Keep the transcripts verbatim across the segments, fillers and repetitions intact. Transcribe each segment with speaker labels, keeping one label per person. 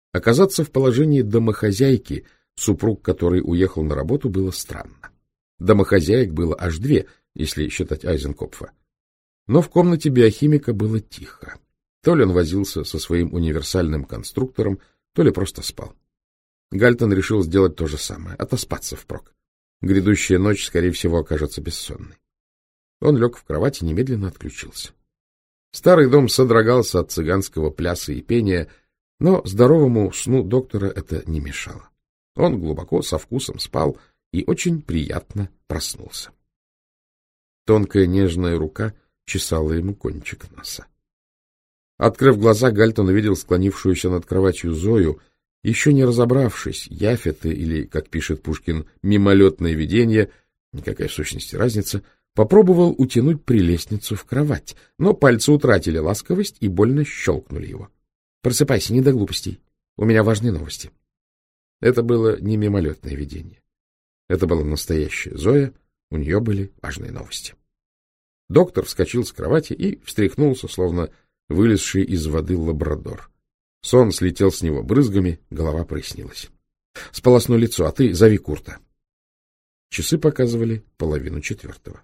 Speaker 1: Оказаться в положении домохозяйки, супруг которой уехал на работу, было странно. Домохозяек было аж две, если считать Айзенкопфа. Но в комнате биохимика было тихо. То ли он возился со своим универсальным конструктором, то ли просто спал. Гальтон решил сделать то же самое — отоспаться впрок. Грядущая ночь, скорее всего, окажется бессонной. Он лег в кровать и немедленно отключился. Старый дом содрогался от цыганского пляса и пения, но здоровому сну доктора это не мешало. Он глубоко, со вкусом спал и очень приятно проснулся. Тонкая нежная рука чесала ему кончик носа. Открыв глаза, Гальтон увидел склонившуюся над кроватью Зою, еще не разобравшись, явь это или, как пишет Пушкин, мимолетное видение, никакая в сущности разница, попробовал утянуть прелестницу в кровать, но пальцы утратили ласковость и больно щелкнули его. — Просыпайся, не до глупостей. У меня важные новости. Это было не мимолетное видение. Это была настоящая Зоя, у нее были важные новости. Доктор вскочил с кровати и встряхнулся, словно вылезший из воды лабрадор. Сон слетел с него брызгами, голова прояснилась. — Сполосну лицо, а ты зови Курта. Часы показывали половину четвертого.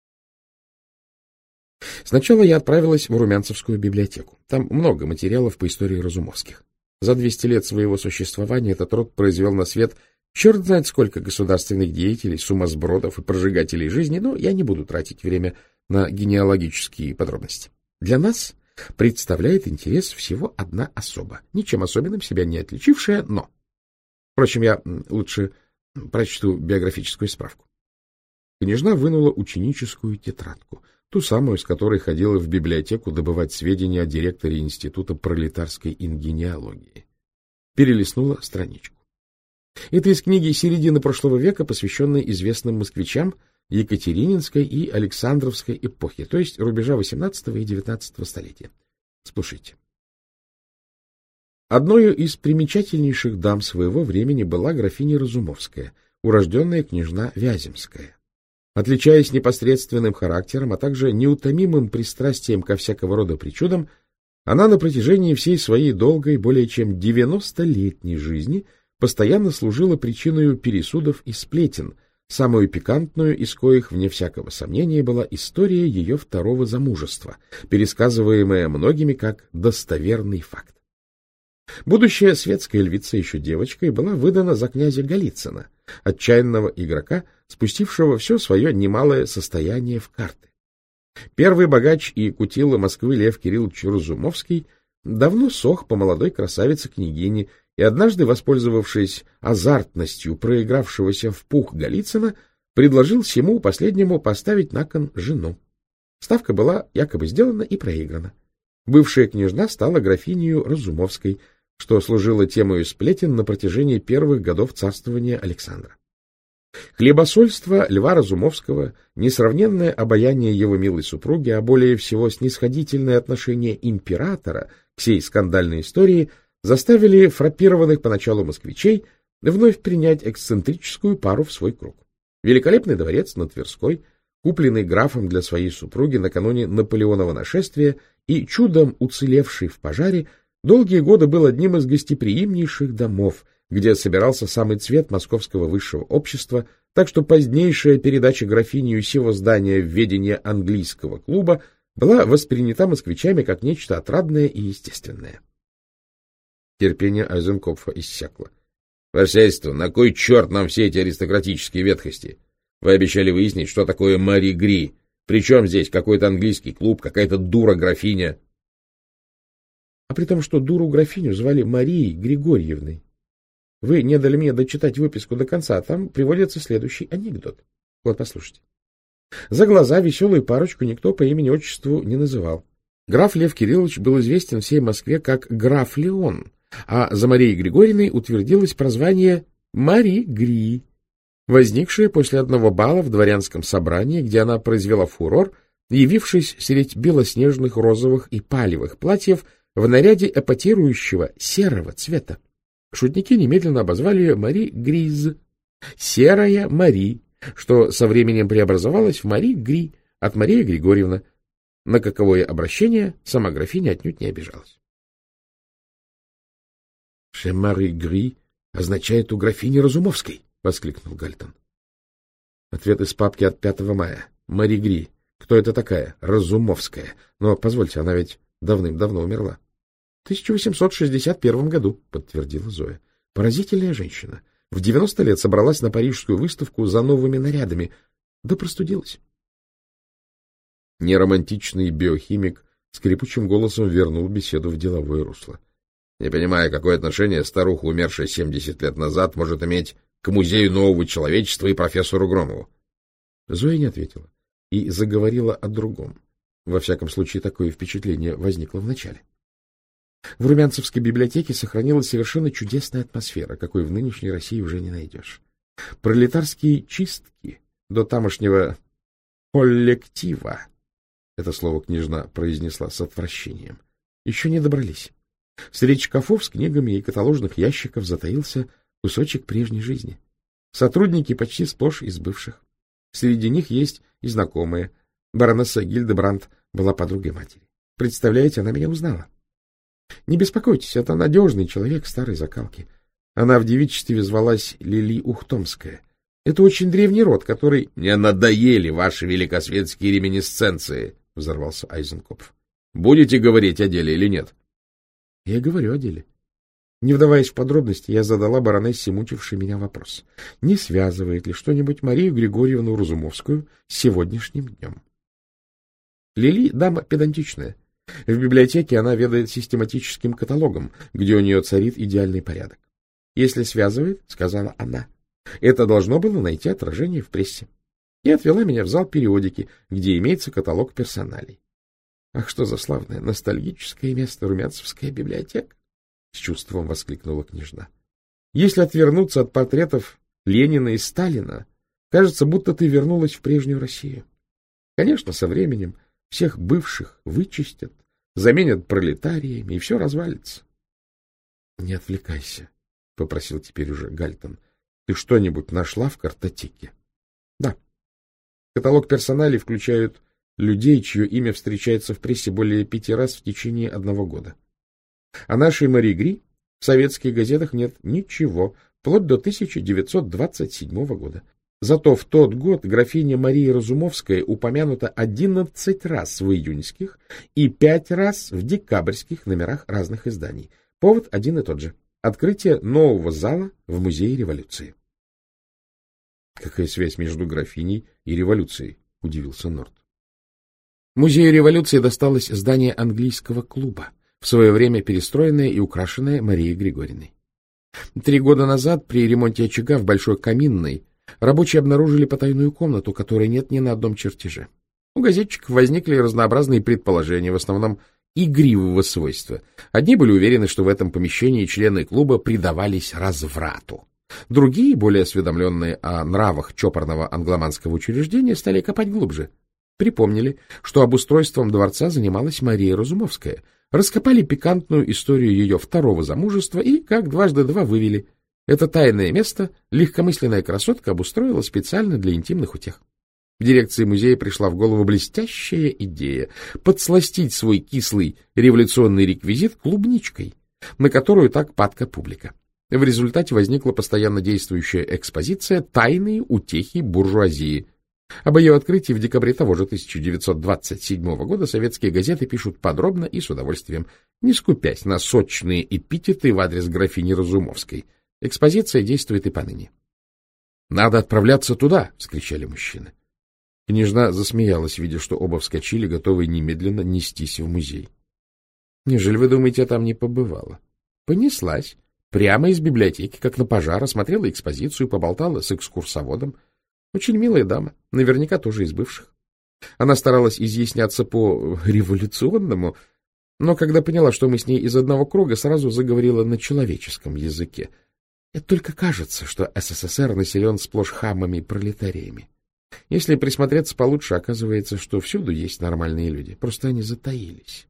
Speaker 1: Сначала я отправилась в Румянцевскую библиотеку. Там много материалов по истории Разумовских. За двести лет своего существования этот род произвел на свет черт знает сколько государственных деятелей, сумасбродов и прожигателей жизни, но я не буду тратить время на генеалогические подробности. Для нас представляет интерес всего одна особа, ничем особенным себя не отличившая, но... Впрочем, я лучше прочту биографическую справку. Княжна вынула ученическую тетрадку, ту самую, с которой ходила в библиотеку добывать сведения о директоре Института пролетарской ингенеалогии. Перелистнула страничку. Это из книги середины прошлого века, посвященной известным москвичам Екатерининской и Александровской эпохи, то есть рубежа восемнадцатого и девятнадцатого столетия. Слушайте. Одною из примечательнейших дам своего времени была графиня Разумовская, урожденная княжна Вяземская. Отличаясь непосредственным характером, а также неутомимым пристрастием ко всякого рода причудам, она на протяжении всей своей долгой, более чем девяностолетней жизни постоянно служила причиной пересудов и сплетен. Самую пикантную из коих, вне всякого сомнения, была история ее второго замужества, пересказываемая многими как достоверный факт. Будущая светская львица еще девочкой была выдана за князя Голицына, отчаянного игрока, спустившего все свое немалое состояние в карты. Первый богач и кутила Москвы Лев Кириллович Разумовский давно сох по молодой красавице-княгине и однажды, воспользовавшись азартностью проигравшегося в пух Голицына, предложил сему последнему поставить на кон жену. Ставка была якобы сделана и проиграна. Бывшая княжна стала графиней Разумовской, что служило темой сплетен на протяжении первых годов царствования Александра. Хлебосольство Льва Разумовского, несравненное обаяние его милой супруги, а более всего снисходительное отношение императора к сей скандальной истории заставили фраппированных поначалу москвичей вновь принять эксцентрическую пару в свой круг. Великолепный дворец на Тверской, купленный графом для своей супруги накануне Наполеонова нашествия и чудом уцелевший в пожаре, долгие годы был одним из гостеприимнейших домов, где собирался самый цвет московского высшего общества, так что позднейшая передача графинью сего здания в ведение английского клуба была воспринята москвичами как нечто отрадное и естественное. Терпение Айзенкопфа иссякло. — Ваше сиятельство, на кой черт нам все эти аристократические ветхости? Вы обещали выяснить, что такое Мари Гри. Причем здесь какой-то английский клуб, какая-то дура-графиня? — А при том, что дуру-графиню звали Марией Григорьевной. Вы не дали мне дочитать выписку до конца, а там приводится следующий анекдот. Вот, послушайте. За глаза веселую парочку никто по имени-отчеству не называл. Граф Лев Кириллович был известен всей Москве как граф Леон, а за Марией Григорьевной утвердилось прозвание Мари Гри, возникшее после одного бала в дворянском собрании, где она произвела фурор, явившись средь белоснежных розовых и палевых платьев в наряде эпатирующего серого цвета. Шутники немедленно обозвали ее Мари Гриз, серая Мари, что со временем преобразовалась в Мари Гри от Марии Григорьевны, на каковое обращение сама графиня отнюдь не обижалась. «Ше Мари Гри» означает «у графини Разумовской», — воскликнул Гальтон. Ответ из папки от пятого мая. Мари Гри. Кто это такая? Разумовская. Но, позвольте, она ведь давным-давно умерла. В тысяча восемьсот шестьдесят первом году, подтвердила Зоя. Поразительная женщина. В девяносто лет собралась на парижскую выставку за новыми нарядами. Да простудилась. Неромантичный биохимик скрипучим голосом вернул беседу в деловое русло. Не понимаю, какое отношение старуха, умершая семьдесят лет назад, может иметь к музею нового человечества и профессору Громову. Зоя не ответила и заговорила о другом. Во всяком случае, такое впечатление возникло вначале. В Румянцевской библиотеке сохранилась совершенно чудесная атмосфера, какой в нынешней России уже не найдешь. Пролетарские чистки до тамошнего коллектива, это слово княжна произнесла с отвращением, еще не добрались. Среди шкафов с книгами и каталожных ящиков затаился кусочек прежней жизни. Сотрудники почти сплошь из бывших. Среди них есть и знакомые. Баронесса Гильдебранд была подругой матери. Представляете, она меня узнала. Не беспокойтесь, это надежный человек старой закалки. Она в девичестве звалась Лили Ухтомская. Это очень древний род, который... — Мне надоели ваши великосветские реминисценции, — взорвался Айзенкопф. — Будете говорить о деле или нет? — Я говорю о деле. Не вдаваясь в подробности, я задала баронессе, мучивший меня вопрос. Не связывает ли что-нибудь Марию Григорьевну Разумовскую с сегодняшним днем? Лили — дама педантичная. В библиотеке она ведает систематическим каталогом, где у нее царит идеальный порядок. Если связывает, — сказала она, — это должно было найти отражение в прессе. И отвела меня в зал периодики, где имеется каталог персоналей. Ах, что за славное ностальгическое место Румянцевская библиотека! С чувством воскликнула княжна. Если отвернуться от портретов Ленина и Сталина, кажется, будто ты вернулась в прежнюю Россию. Конечно, со временем всех бывших вычистят, заменят пролетариями, и все развалится. — Не отвлекайся, — попросил теперь уже Гальтон. — Ты что-нибудь нашла в картотеке? — Да. Каталог персоналей включают людей, чье имя встречается в прессе более пяти раз в течение одного года. О нашей Мари Гри в советских газетах нет ничего, вплоть до тысяча девятьсот двадцать седьмого года. Зато в тот год графиня Мария Разумовская упомянута одиннадцать раз в июньских и пять раз в декабрьских номерах разных изданий. Повод один и тот же — открытие нового зала в Музее революции. — Какая связь между графиней и революцией? — удивился Норт. Музею революции досталось здание английского клуба, в свое время перестроенное и украшенное Марией Григорьевной. Три года назад при ремонте очага в Большой Каминной рабочие обнаружили потайную комнату, которой нет ни на одном чертеже. У газетчиков возникли разнообразные предположения, в основном игривого свойства. Одни были уверены, что в этом помещении члены клуба предавались разврату. Другие, более осведомленные о нравах чопорного англоманского учреждения, стали копать глубже. Припомнили, что обустройством дворца занималась Мария Разумовская, раскопали пикантную историю ее второго замужества и, как дважды два, вывели. Это тайное место легкомысленная красотка обустроила специально для интимных утех. В дирекции музея пришла в голову блестящая идея подсластить свой кислый революционный реквизит клубничкой, на которую так падка публика. В результате возникла постоянно действующая экспозиция «Тайные утехи буржуазии». Об ее открытии в декабре того же тысяча девятьсот двадцать седьмого года советские газеты пишут подробно и с удовольствием, не скупясь на сочные эпитеты в адрес графини Разумовской. Экспозиция действует и поныне. — Надо отправляться туда! — вскричали мужчины. Княжна засмеялась, видя, что оба вскочили, готовые немедленно нестись в музей. — Неужели вы думаете, я там не побывала? Понеслась. Прямо из библиотеки, как на пожар, осмотрела экспозицию, поболтала с экскурсоводом. Очень милая дама, наверняка тоже из бывших. Она старалась изъясняться по-революционному, но когда поняла, что мы с ней из одного круга, сразу заговорила на человеческом языке. Это только кажется, что СССР населен сплошь хамами и пролетариями. Если присмотреться получше, оказывается, что всюду есть нормальные люди, просто они затаились.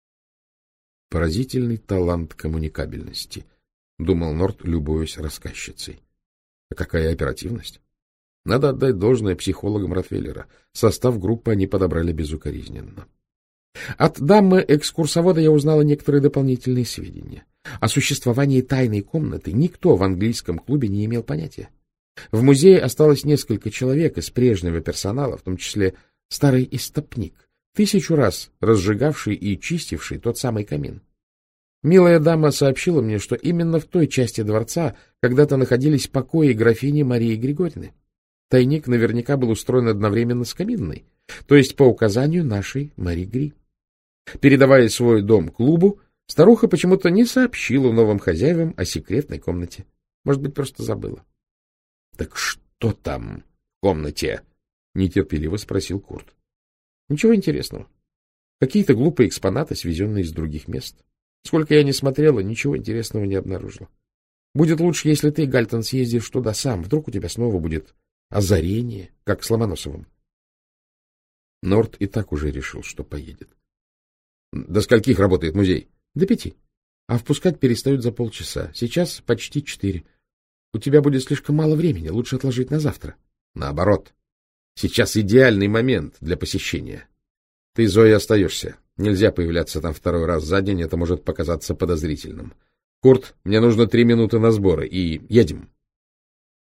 Speaker 1: Поразительный талант коммуникабельности, — думал Норт, любуясь рассказчицей. А какая оперативность! Надо отдать должное психологам Ротвейлера. Состав группы они подобрали безукоризненно. От дамы-экскурсовода я узнала некоторые дополнительные сведения. О существовании тайной комнаты никто в английском клубе не имел понятия. В музее осталось несколько человек из прежнего персонала, в том числе старый истопник, тысячу раз разжигавший и чистивший тот самый камин. Милая дама сообщила мне, что именно в той части дворца когда-то находились покои графини Марии Григорьевны. Тайник наверняка был устроен одновременно с каминной, то есть по указанию нашей Мари Гри. Передавая свой дом клубу, старуха почему-то не сообщила новым хозяевам о секретной комнате. Может быть, просто забыла. — Так что там в комнате? — нетерпеливо спросил Курт. — Ничего интересного. Какие-то глупые экспонаты, свезенные из других мест. Сколько я не смотрела, ничего интересного не обнаружила. Будет лучше, если ты, Гальтон, съездишь туда сам. Вдруг у тебя снова будет озарение, как с Ломоносовым. Норт и так уже решил, что поедет. — До скольких работает музей? — До пяти. А впускать перестают за полчаса. Сейчас почти четыре. У тебя будет слишком мало времени. Лучше отложить на завтра. — Наоборот. Сейчас идеальный момент для посещения. Ты, Зоя, остаешься. Нельзя появляться там второй раз за день, это может показаться подозрительным. Курт, мне нужно три минуты на сборы, и едем.